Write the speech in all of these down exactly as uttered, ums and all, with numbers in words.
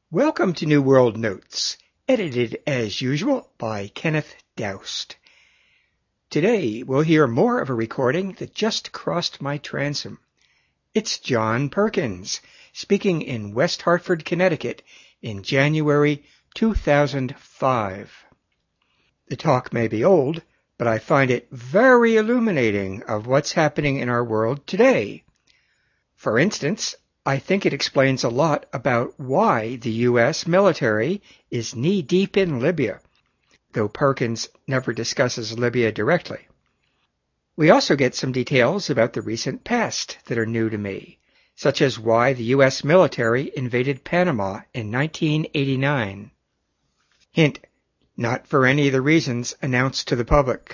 Welcome to New World Notes, edited as usual by Kenneth Doust. Today we'll hear more of a recording that just crossed my transom. It's John Perkins, speaking in West Hartford, Connecticut in January two thousand five. The talk may be old, but I find it very illuminating of what's happening in our world today. For instance, I think it explains a lot about why the U S military is knee-deep in Libya, though Perkins never discusses Libya directly. We also get some details about the recent past that are new to me, such as why the U S military invaded Panama in nineteen eighty-nine. Hint, not for any of the reasons announced to the public.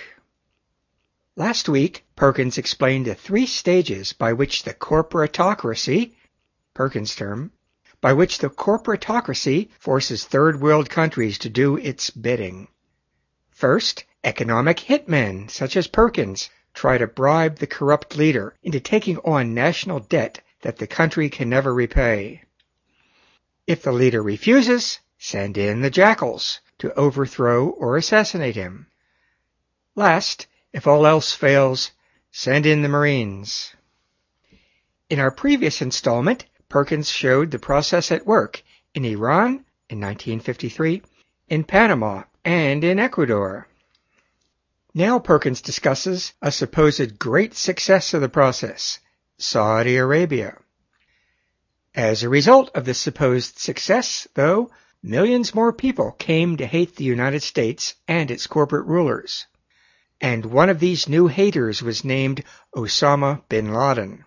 Last week, Perkins explained the three stages by which the corporatocracy, Perkins' term, by which the corporatocracy forces third world countries to do its bidding. First, economic hitmen, such as Perkins, try to bribe the corrupt leader into taking on national debt that the country can never repay. If the leader refuses, send in the jackals to overthrow or assassinate him. Last, if all else fails, send in the Marines. In our previous installment, Perkins showed the process at work in Iran in nineteen fifty-three, in Panama, and in Ecuador. Now Perkins discusses a supposed great success of the process, Saudi Arabia. As a result of this supposed success, though, millions more people came to hate the United States and its corporate rulers. And one of these new haters was named Osama bin Laden.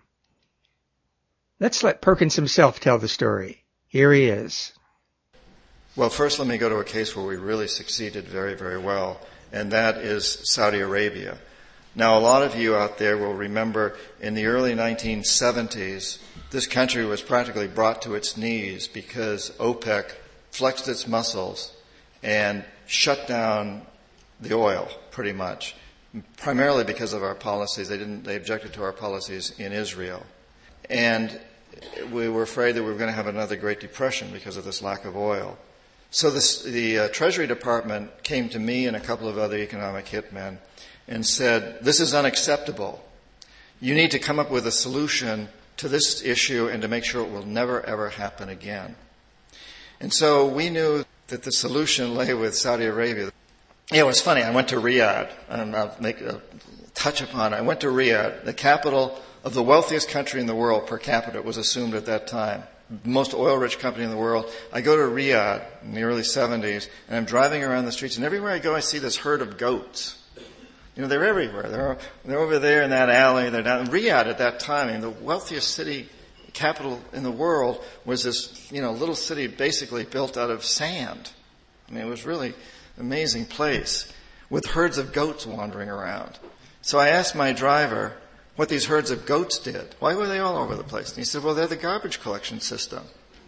Let's let Perkins himself tell the story. Here he is. Well, first let me go to a case where we really succeeded very, very well, and that is Saudi Arabia. Now, a lot of you out there will remember in the early nineteen seventies, this country was practically brought to its knees because OPEC flexed its muscles and shut down the oil, pretty much, primarily because of our policies. They didn't, they objected to our policies in Israel. And we were afraid that we were going to have another Great Depression because of this lack of oil. So this, the uh, Treasury Department came to me and a couple of other economic hitmen and said, this is unacceptable. You need to come up with a solution to this issue and to make sure it will never, ever happen again. And so we knew that the solution lay with Saudi Arabia. Yeah, it was funny. I went to Riyadh, and I'll make a touch upon it. I went to Riyadh, the capital of the wealthiest country in the world per capita, it was assumed at that time. The most oil-rich company in the world. I go to Riyadh in the early seventies, and I'm driving around the streets, and everywhere I go, I see this herd of goats. You know, they're everywhere. They're, they're over there in that alley. They're down. Riyadh at that time, I mean, the wealthiest city, capital in the world, was this, you know, little city basically built out of sand. I mean, it was really an amazing place with herds of goats wandering around. So I asked my driver what these herds of goats did. Why were they all over the place? And he said, well, they're the garbage collection system.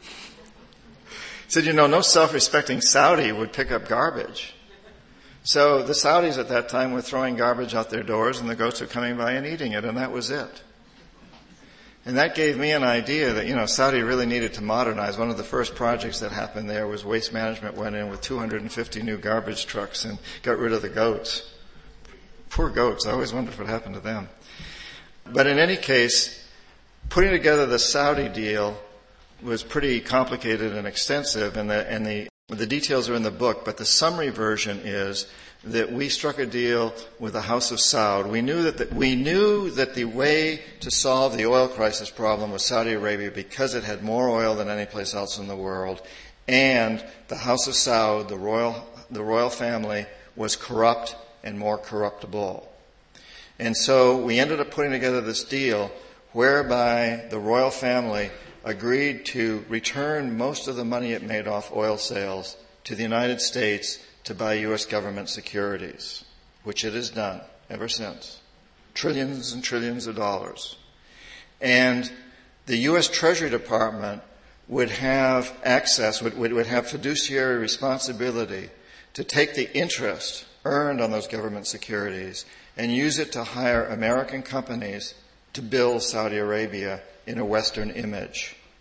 He said, you know, no self-respecting Saudi would pick up garbage. So the Saudis at that time were throwing garbage out their doors, and the goats were coming by and eating it, and that was it. And that gave me an idea that, you know, Saudi really needed to modernize. One of the first projects that happened there was Waste Management went in with two hundred fifty new garbage trucks and got rid of the goats. Poor goats. I always wondered what happened to them. But in any case, putting together the Saudi deal was pretty complicated and extensive, and the, and the, the details are in the book, but the summary version is that we struck a deal with the House of Saud. We knew that the, we knew that the way to solve the oil crisis problem was Saudi Arabia because it had more oil than any place else in the world, and the House of Saud, the royal, the royal family, was corrupt and more corruptible. And so we ended up putting together this deal whereby the royal family agreed to return most of the money it made off oil sales to the United States to buy U S government securities, which it has done ever since. Trillions and trillions of dollars. And the U S Treasury Department would have access, would, would, would have fiduciary responsibility to take the interest earned on those government securities and use it to hire American companies to build Saudi Arabia in a Western image.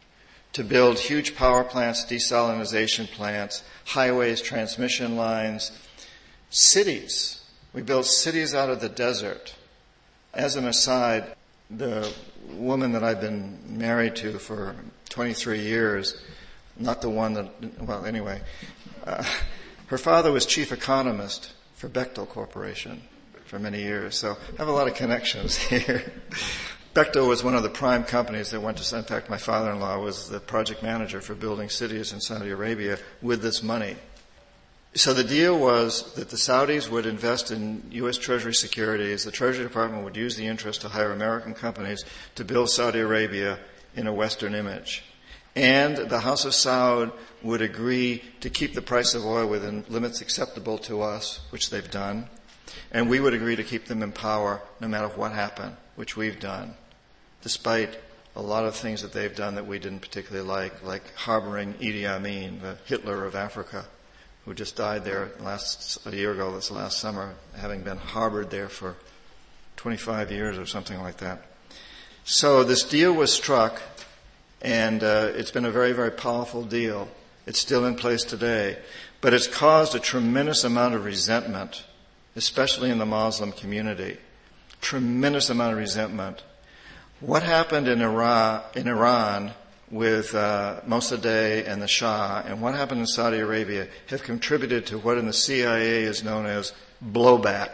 to build huge power plants, desalination plants, highways, transmission lines, cities. We built cities out of the desert. As an aside, the woman that I've been married to for twenty-three years, not the one that, well, anyway, uh, her father was chief economist for Bechtel Corporation for many years, so I have a lot of connections here. Bechtel was one of the prime companies that went to, in fact, my father-in-law was the project manager for building cities in Saudi Arabia with this money. So the deal was that the Saudis would invest in U S Treasury securities. The Treasury Department would use the interest to hire American companies to build Saudi Arabia in a Western image. And the House of Saud would agree to keep the price of oil within limits acceptable to us, which they've done. And we would agree to keep them in power no matter what happened, which we've done, despite a lot of things that they've done that we didn't particularly like, like harboring Idi Amin, the Hitler of Africa, who just died there last a year ago, this last summer, having been harbored there for twenty-five years or something like that. So this deal was struck, and uh, it's been a very, very powerful deal. It's still in place today, but it's caused a tremendous amount of resentment, especially in the Muslim community. Tremendous amount of resentment. What happened in Iran, in Iran with uh, Mossadegh and the Shah, and what happened in Saudi Arabia have contributed to what in the C I A is known as blowback.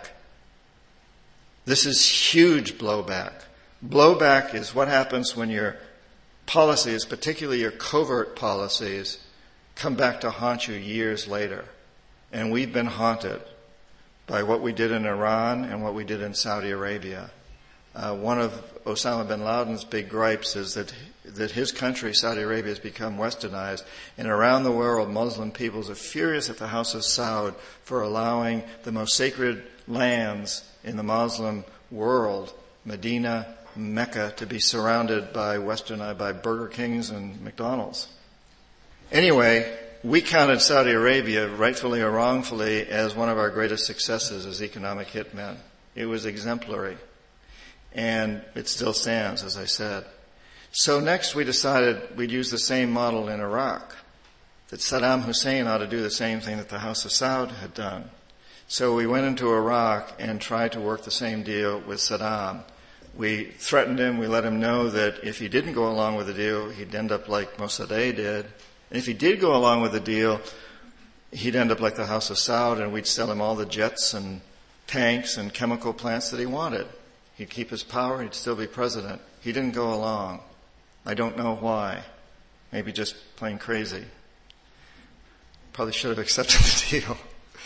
This is huge blowback. Blowback is what happens when your policies, particularly your covert policies, come back to haunt you years later. And we've been haunted by what we did in Iran and what we did in Saudi Arabia. Uh, one of Osama bin Laden's big gripes is that that his country, Saudi Arabia, has become westernized, and around the world, Muslim peoples are furious at the House of Saud for allowing the most sacred lands in the Muslim world, Medina, Mecca, to be surrounded by westernized, by Burger Kings and McDonald's. Anyway, we counted Saudi Arabia, rightfully or wrongfully, as one of our greatest successes as economic hitmen. It was exemplary. And it still stands, as I said. So next we decided we'd use the same model in Iraq, that Saddam Hussein ought to do the same thing that the House of Saud had done. So we went into Iraq and tried to work the same deal with Saddam. We threatened him, we let him know that if he didn't go along with the deal, he'd end up like Mossadegh did. And if he did go along with the deal, he'd end up like the House of Saud, and we'd sell him all the jets and tanks and chemical plants that he wanted. He'd keep his power, he'd still be president. He didn't go along. I don't know why. Maybe just plain crazy. Probably should have accepted the deal.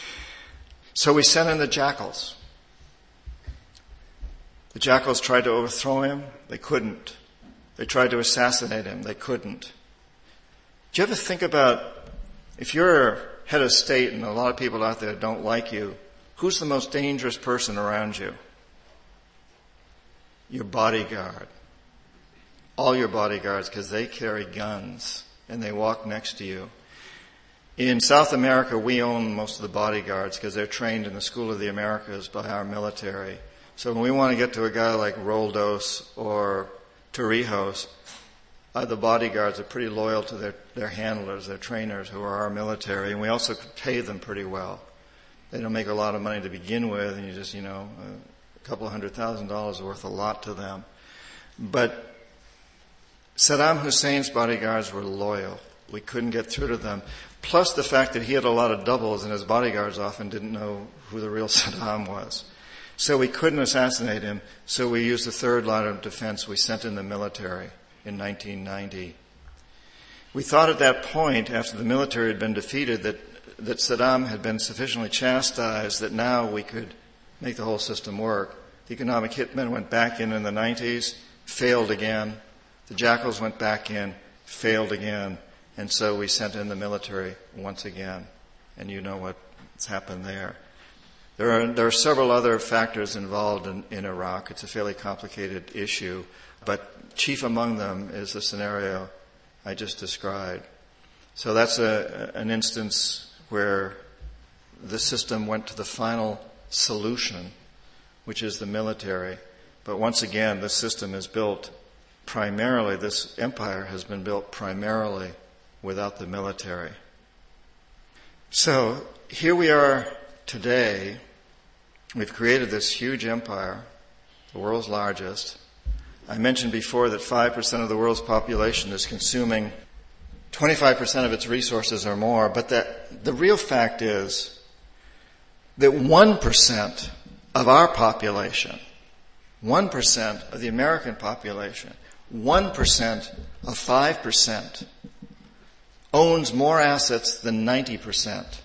So we sent in the jackals. The jackals tried to overthrow him. They couldn't. They tried to assassinate him. They couldn't. Do you ever think about, if you're head of state and a lot of people out there don't like you, who's the most dangerous person around you? Your bodyguard. All your bodyguards, because they carry guns and they walk next to you. In South America, we own most of the bodyguards because they're trained in the School of the Americas by our military. So when we want to get to a guy like Roldos or Torrijos, uh, the bodyguards are pretty loyal to their, their handlers, their trainers, who are our military, and we also pay them pretty well. They don't make a lot of money to begin with, and you just, you know, a couple of hundred thousand dollars is worth a lot to them. But Saddam Hussein's bodyguards were loyal. We couldn't get through to them. Plus the fact that he had a lot of doubles and his bodyguards often didn't know who the real Saddam was. So we couldn't assassinate him, so we used the third line of defense. We sent in the military in nineteen ninety. We thought at that point, after the military had been defeated, that, that Saddam had been sufficiently chastised that now we could make the whole system work. The economic hitmen went back in in the nineties, failed again. The jackals went back in, failed again, and so we sent in the military once again. And you know what's happened there. There are, there are several other factors involved in, in Iraq. It's a fairly complicated issue, but chief among them is the scenario I just described. So that's a, an instance where the system went to the final solution, which is the military. But once again, the system is built primarily, this empire has been built primarily without the military. So here we are today. We've created this huge empire, the world's largest. I mentioned before that five percent of the world's population is consuming twenty-five percent of its resources or more, but that the real fact is that one percent of our population, one percent of the American population, one percent of five percent owns more assets than ninety percent.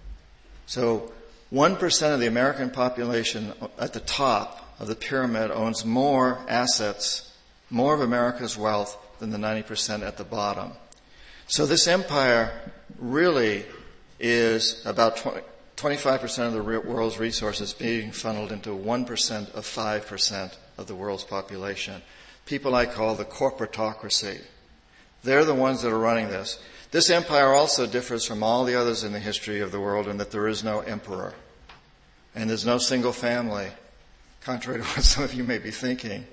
So one percent of the American population at the top of the pyramid owns more assets, more of America's wealth than the ninety percent at the bottom. So this empire really is about twenty, twenty-five percent of the world's resources being funneled into one percent of five percent of the world's population. People I call the corporatocracy. They're the ones that are running this. This empire also differs from all the others in the history of the world in that there is no emperor. And there's no single family, contrary to what some of you may be thinking.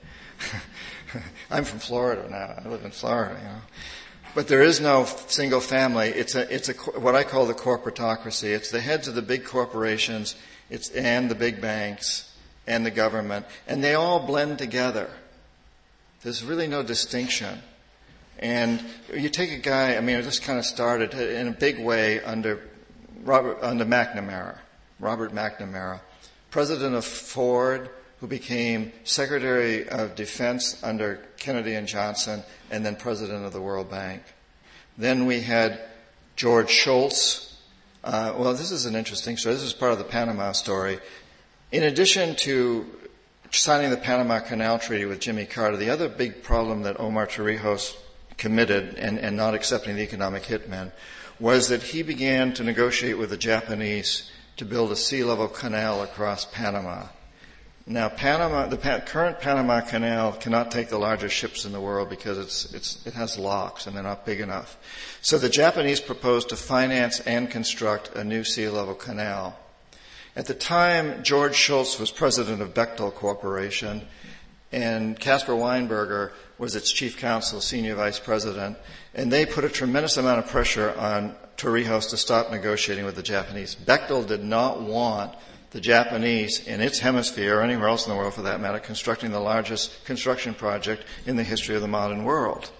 I'm from Florida now. I live in Florida, you know. But there is no single family. It's a, it's a, what I call the corporatocracy. It's the heads of the big corporations, it's, and the big banks, and the government, and they all blend together. There's really no distinction. And you take a guy, I mean, it just kind of started in a big way under Robert, under McNamara, Robert McNamara, president of Ford, who became Secretary of Defense under Kennedy and Johnson, and then president of the World Bank. Then we had George Shultz. Uh, well, this is an interesting story. This is part of the Panama story. In addition to signing the Panama Canal Treaty with Jimmy Carter, the other big problem that Omar Torrijos committed and, and not accepting the economic hitmen was that he began to negotiate with the Japanese to build a sea level canal across Panama. Now, Panama, the pa- current Panama Canal cannot take the largest ships in the world because it's, it's, it has locks and they're not big enough. So the Japanese proposed to finance and construct a new sea level canal. At the time, George Shultz was president of Bechtel Corporation, and Caspar Weinberger was its chief counsel, senior vice president, and they put a tremendous amount of pressure on Torrijos to stop negotiating with the Japanese. Bechtel did not want the Japanese in its hemisphere, or anywhere else in the world for that matter, constructing the largest construction project in the history of the modern world.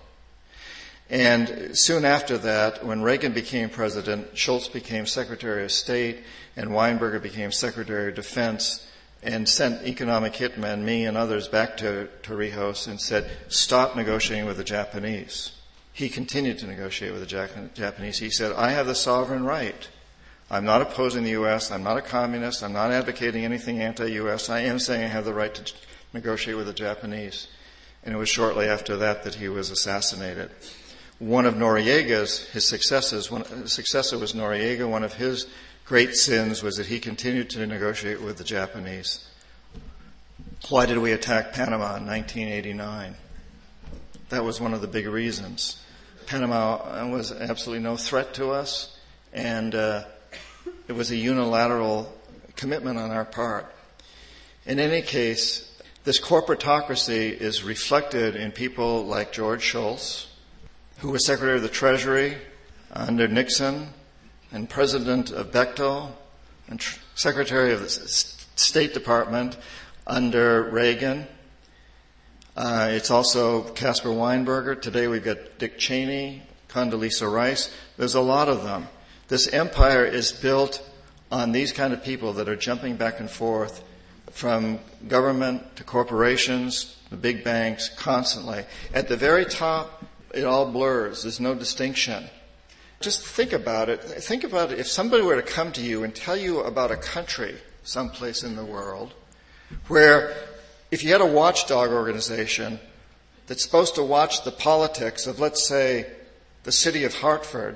And soon after that, when Reagan became president, Shultz became Secretary of State, and Weinberger became Secretary of Defense, and sent economic hitmen, me and others, back to Torrijos and said, stop negotiating with the Japanese. He continued to negotiate with the Japanese. He said, I have the sovereign right. I'm not opposing the U S. I'm not a communist. I'm not advocating anything anti-U S. I am saying I have the right to negotiate with the Japanese. And it was shortly after that that he was assassinated. One of Noriega's, his successors, one, his successor was Noriega. One of his great sins was that he continued to negotiate with the Japanese. Why did we attack Panama in nineteen eighty-nine? That was one of the big reasons. Panama was absolutely no threat to us, and uh, it was a unilateral commitment on our part. In any case, this corporatocracy is reflected in people like George Shultz, who was Secretary of the Treasury under Nixon, and President of Bechtel, and tr- Secretary of the S- State Department under Reagan. Uh, it's also Caspar Weinberger. Today we've got Dick Cheney, Condoleezza Rice. There's a lot of them. This empire is built on these kind of people that are jumping back and forth from government to corporations, the big banks, constantly. At the very top, it all blurs. There's no distinction. Just think about it. Think about it. If somebody were to come to you and tell you about a country someplace in the world where if you had a watchdog organization that's supposed to watch the politics of, let's say, the city of Hartford,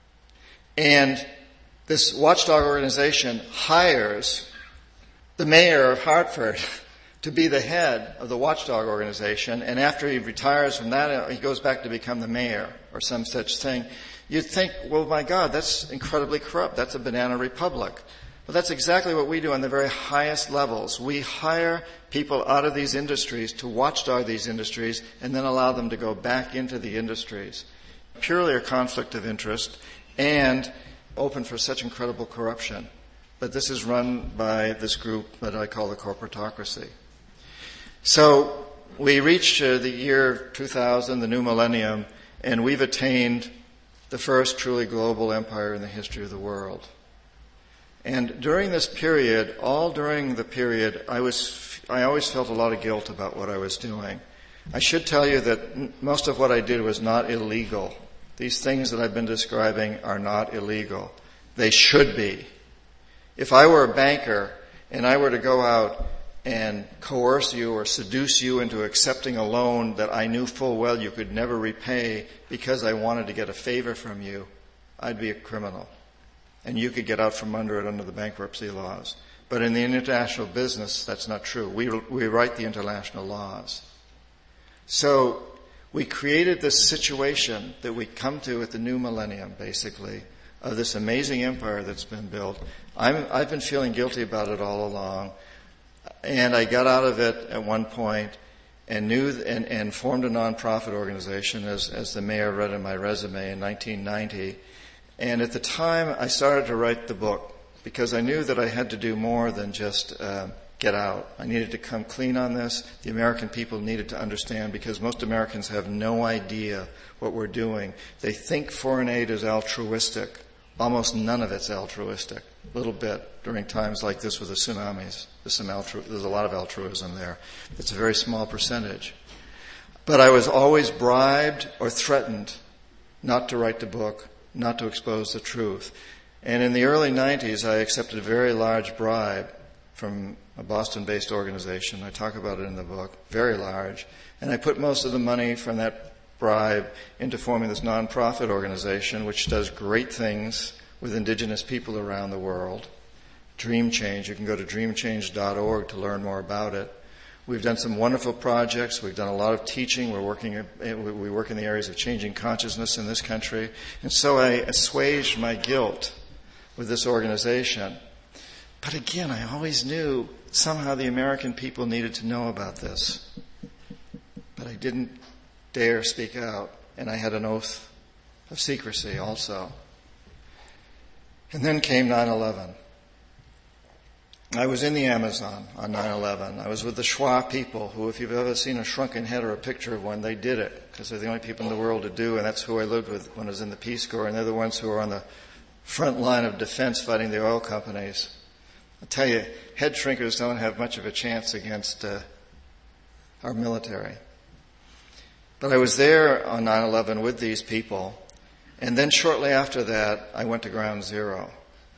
and this watchdog organization hires the mayor of Hartford to be the head of the watchdog organization, and after he retires from that, he goes back to become the mayor or some such thing, you'd think, well, my God, that's incredibly corrupt. That's a banana republic. Well, that's exactly what we do on the very highest levels. We hire people out of these industries to watchdog these industries and then allow them to go back into the industries. Purely a conflict of interest and open for such incredible corruption. But this is run by this group that I call the corporatocracy. So we reached uh, the year two thousand, the new millennium, and we've attained the first truly global empire in the history of the world. And during this period, all during the period, I was, I always felt a lot of guilt about what I was doing. I should tell you that most of what I did was not illegal. These things that I've been describing are not illegal. They should be. If I were a banker and I were to go out and coerce you or seduce you into accepting a loan that I knew full well you could never repay because I wanted to get a favor from you, I'd be a criminal. And you could get out from under it under the bankruptcy laws. But in the international business, that's not true. We, we write the international laws. So we created this situation that we come to at the new millennium, basically, of this amazing empire that's been built. I'm, I've been feeling guilty about it all along. And I got out of it at one point and knew and, and formed a nonprofit organization, as, as the mayor read in my resume, in nineteen ninety. And at the time, I started to write the book because I knew that I had to do more than just uh, get out. I needed to come clean on this. The American people needed to understand because most Americans have no idea what we're doing. They think foreign aid is altruistic. Almost none of it's altruistic. A little bit during times like this with the tsunamis. There's, some altru- there's a lot of altruism there. It's a very small percentage. But I was always bribed or threatened not to write the book, not to expose the truth. And in the early nineties, I accepted a very large bribe from a Boston-based organization. I talk about it in the book, very large. And I put most of the money from that bribe into forming this nonprofit organization, which does great things with indigenous people around the world. Dream Change. You can go to dream change dot org to learn more about it. We've done some wonderful projects. We've done a lot of teaching. We're working, we work in the areas of changing consciousness in this country. And so I assuaged my guilt with this organization. But again, I always knew somehow the American people needed to know about this. But I didn't dare speak out. And I had an oath of secrecy also. And then came nine eleven. I was in the Amazon on nine eleven. I was with the Shuar people, who, if you've ever seen a shrunken head or a picture of one, they did it, because they're the only people in the world to do, and that's who I lived with when I was in the Peace Corps, and they're the ones who are on the front line of defense fighting the oil companies. I tell you, head shrinkers don't have much of a chance against uh, our military. But I was there on nine eleven with these people, and then shortly after that, I went to Ground Zero.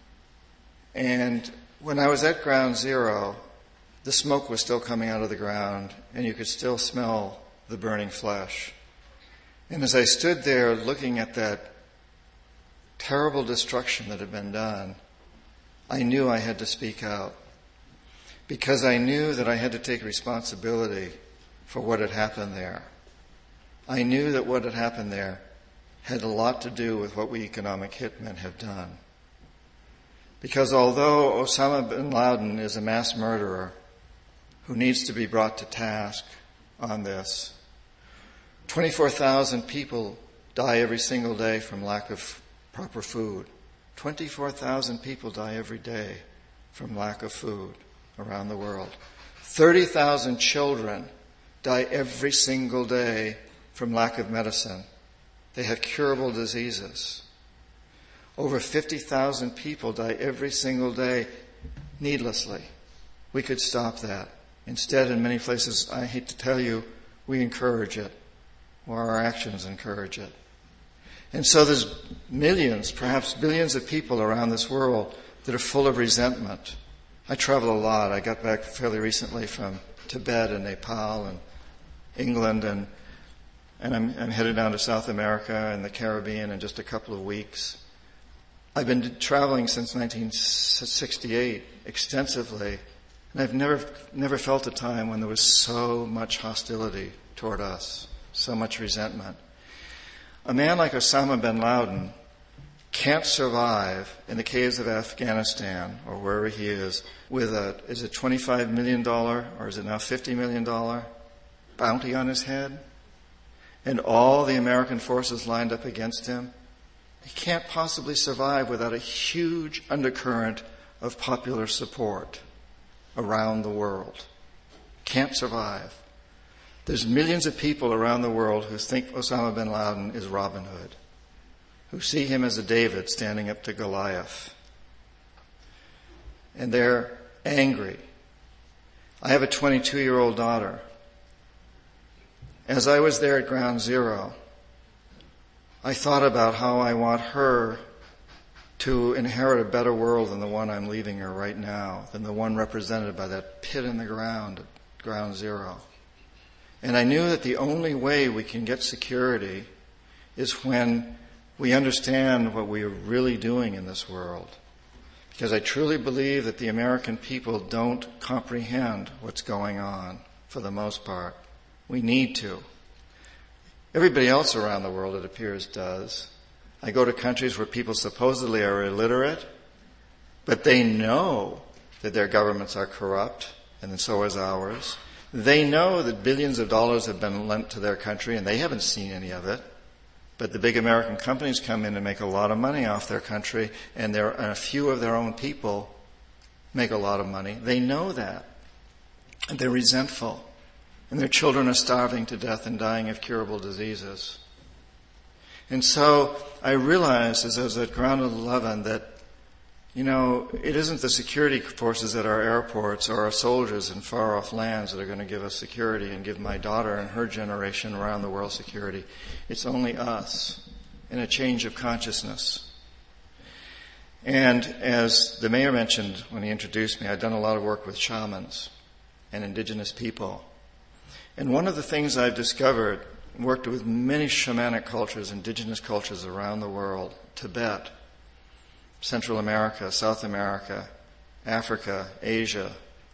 And when I was at Ground Zero, the smoke was still coming out of the ground, and you could still smell the burning flesh. And as I stood there looking at that terrible destruction that had been done, I knew I had to speak out, because I knew that I had to take responsibility for what had happened there. I knew that what had happened there had a lot to do with what we economic hitmen have done. Because although Osama bin Laden is a mass murderer who needs to be brought to task on this, twenty-four thousand people die every single day from lack of proper food. twenty-four thousand people die every day from lack of food around the world. thirty thousand children die every single day from lack of medicine. They have curable diseases. Over fifty thousand people die every single day needlessly. We could stop that. Instead, in many places, I hate to tell you, we encourage it, or our actions encourage it. And so there's millions, perhaps billions of people around this world that are full of resentment. I travel a lot. I got back fairly recently from Tibet and Nepal and England, and and I'm, I'm headed down to South America and the Caribbean in just a couple of weeks. I've been traveling since nineteen sixty-eight extensively, and I've never never felt a time when there was so much hostility toward us, so much resentment. A man like Osama bin Laden can't survive in the caves of Afghanistan or wherever he is with a, is it twenty-five million dollars or is it now fifty million dollars bounty on his head? And all the American forces lined up against him? He can't possibly survive without a huge undercurrent of popular support around the world. Can't survive. There's millions of people around the world who think Osama bin Laden is Robin Hood, who see him as a David standing up to Goliath. And they're angry. I have a twenty-two-year-old daughter. As I was there at Ground Zero, I thought about how I want her to inherit a better world than the one I'm leaving her right now, than the one represented by that pit in the ground at Ground Zero. And I knew that the only way we can get security is when we understand what we are really doing in this world. Because I truly believe that the American people don't comprehend what's going on for the most part. We need to. Everybody else around the world, it appears, does. I go to countries where people supposedly are illiterate, but they know that their governments are corrupt, and so is ours. They know that billions of dollars have been lent to their country, and they haven't seen any of it. But the big American companies come in and make a lot of money off their country, and, there, and a few of their own people make a lot of money. They know that. And they're resentful. And their children are starving to death and dying of curable diseases. And so I realized as I was at Ground eleven that, you know, it isn't the security forces at our airports or our soldiers in far-off lands that are going to give us security and give my daughter and her generation around the world security. It's only us and a change of consciousness. And as the mayor mentioned when he introduced me, I'd done a lot of work with shamans and indigenous people. And one of the things I've discovered, worked with many shamanic cultures, indigenous cultures around the world, Tibet, Central America, South America, Africa, Asia,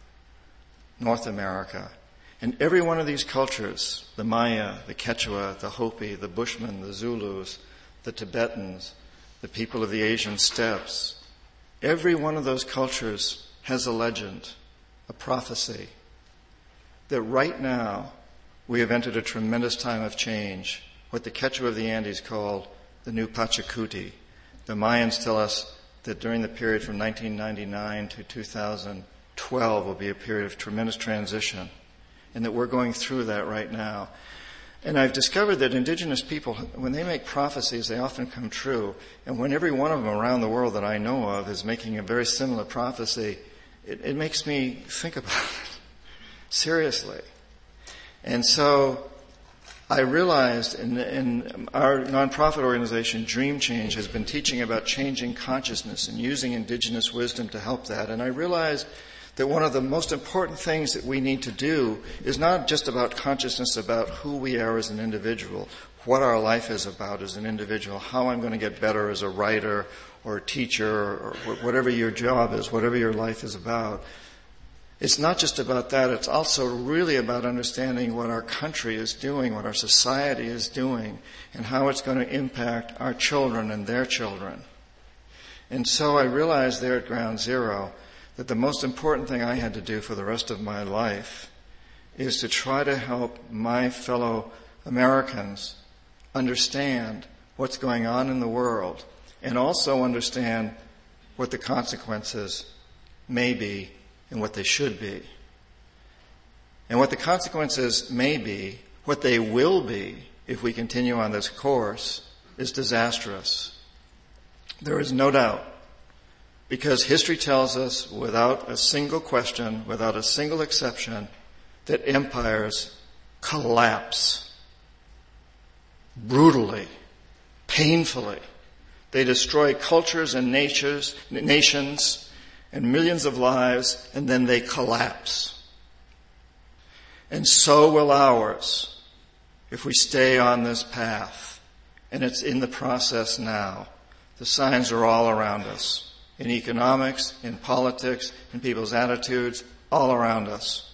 North America. And every one of these cultures, the Maya, the Quechua, the Hopi, the Bushmen, the Zulus, the Tibetans, the people of the Asian steppes, every one of those cultures has a legend, a prophecy, that right now we have entered a tremendous time of change, what the Quechua of the Andes called the new Pachacuti. The Mayans tell us that during the period from nineteen ninety-nine to two thousand twelve will be a period of tremendous transition, and that we're going through that right now. And I've discovered that indigenous people, when they make prophecies, they often come true. And when every one of them around the world that I know of is making a very similar prophecy, it, it makes me think about it seriously. And so I realized in, in our nonprofit organization, Dream Change, has been teaching about changing consciousness and using indigenous wisdom to help that. And I realized that one of the most important things that we need to do is not just about consciousness about who we are as an individual, what our life is about as an individual, how I'm going to get better as a writer or a teacher or whatever your job is, whatever your life is about. It's not just about that. It's also really about understanding what our country is doing, what our society is doing, and how it's going to impact our children and their children. And so I realized there at Ground Zero that the most important thing I had to do for the rest of my life is to try to help my fellow Americans understand what's going on in the world and also understand what the consequences may be and what they should be. And what the consequences may be, what they will be if we continue on this course, is disastrous. There is no doubt. Because history tells us, without a single question, without a single exception, that empires collapse brutally, painfully. They destroy cultures and natures, nations and millions of lives, and then they collapse. And so will ours if we stay on this path. And it's in the process now. The signs are all around us. In economics, in politics, in people's attitudes, all around us.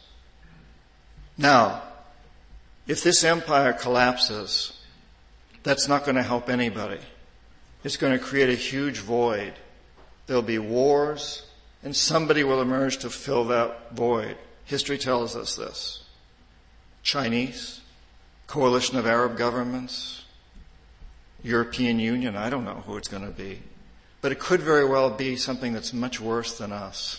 Now, if this empire collapses, that's not going to help anybody. It's going to create a huge void. There'll be wars, and somebody will emerge to fill that void. History tells us this. Chinese, coalition of Arab governments, European Union, I don't know who it's going to be. But it could very well be something that's much worse than us.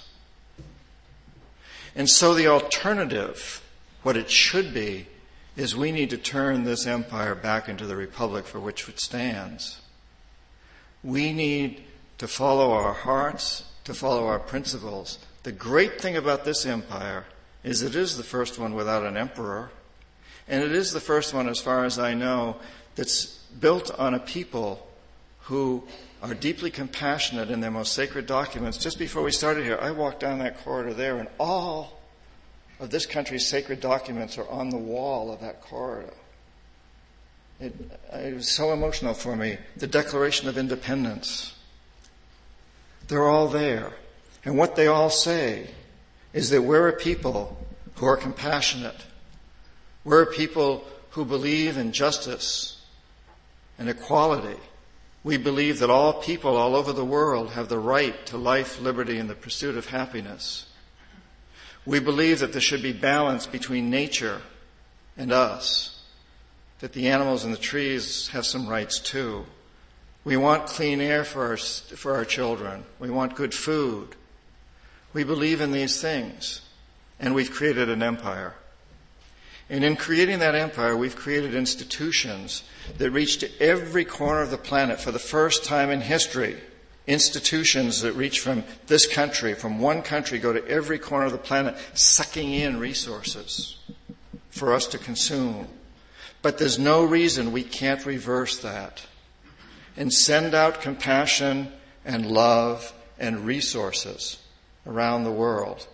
And so the alternative, what it should be, is we need to turn this empire back into the republic for which it stands. We need to follow our hearts, to follow our principles. The great thing about this empire is it is the first one without an emperor. And it is the first one, as far as I know, that's built on a people who are deeply compassionate in their most sacred documents. Just before we started here, I walked down that corridor there, and all of this country's sacred documents are on the wall of that corridor. It, it was so emotional for me. The Declaration of Independence. They're all there. And what they all say is that we're a people who are compassionate. We're a people who believe in justice and equality. We believe that all people all over the world have the right to life, liberty, and the pursuit of happiness. We believe that there should be balance between nature and us, that the animals and the trees have some rights too. We want clean air for our, for our children. We want good food. We believe in these things, and we've created an empire. And in creating that empire, we've created institutions that reach to every corner of the planet for the first time in history. Institutions that reach from this country, from one country, go to every corner of the planet, sucking in resources for us to consume. But there's no reason we can't reverse that and send out compassion and love and resources around the world.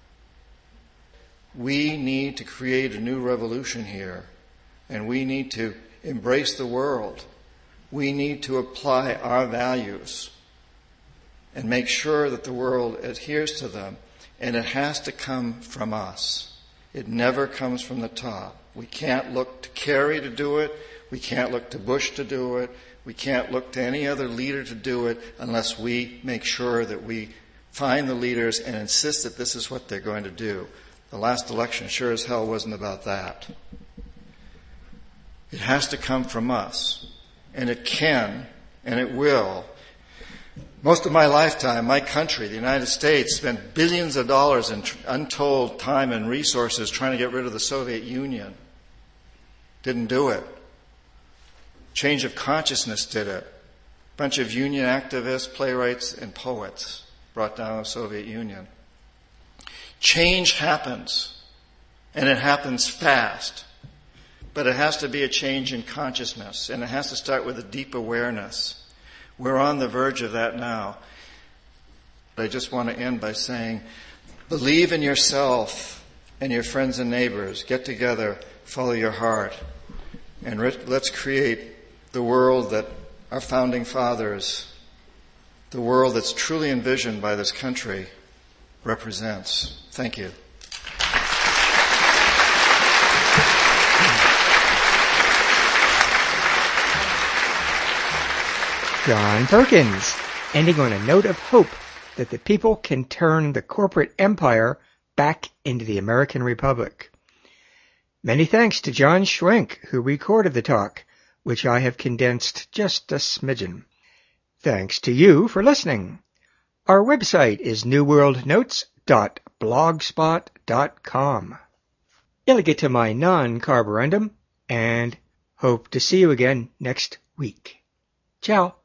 We need to create a new revolution here, and we need to embrace the world. We need to apply our values and make sure that the world adheres to them, and it has to come from us. It never comes from the top. We can't look to Kerry to do it. We can't look to Bush to do it. We can't look to any other leader to do it unless we make sure that we find the leaders and insist that this is what they're going to do. The last election sure as hell wasn't about that. It has to come from us. And it can, and it will. Most of my lifetime, my country, the United States, spent billions of dollars in untold time and resources trying to get rid of the Soviet Union. Didn't do it. Change of consciousness did it. A bunch of union activists, playwrights, and poets brought down the Soviet Union. Change happens, and it happens fast. But it has to be a change in consciousness, and it has to start with a deep awareness. We're on the verge of that now. I just want to end by saying, believe in yourself and your friends and neighbors. Get together, follow your heart, and let's create the world that our founding fathers, the world that's truly envisioned by this country, represents. Thank you. John Perkins, ending on a note of hope that the people can turn the corporate empire back into the American Republic. Many thanks to John Schwenk, who recorded the talk, which I have condensed just a smidgen. Thanks to you for listening. Our website is new world notes dot blogspot dot com. Illigit my non-carborundum, and hope to see you again next week. Ciao.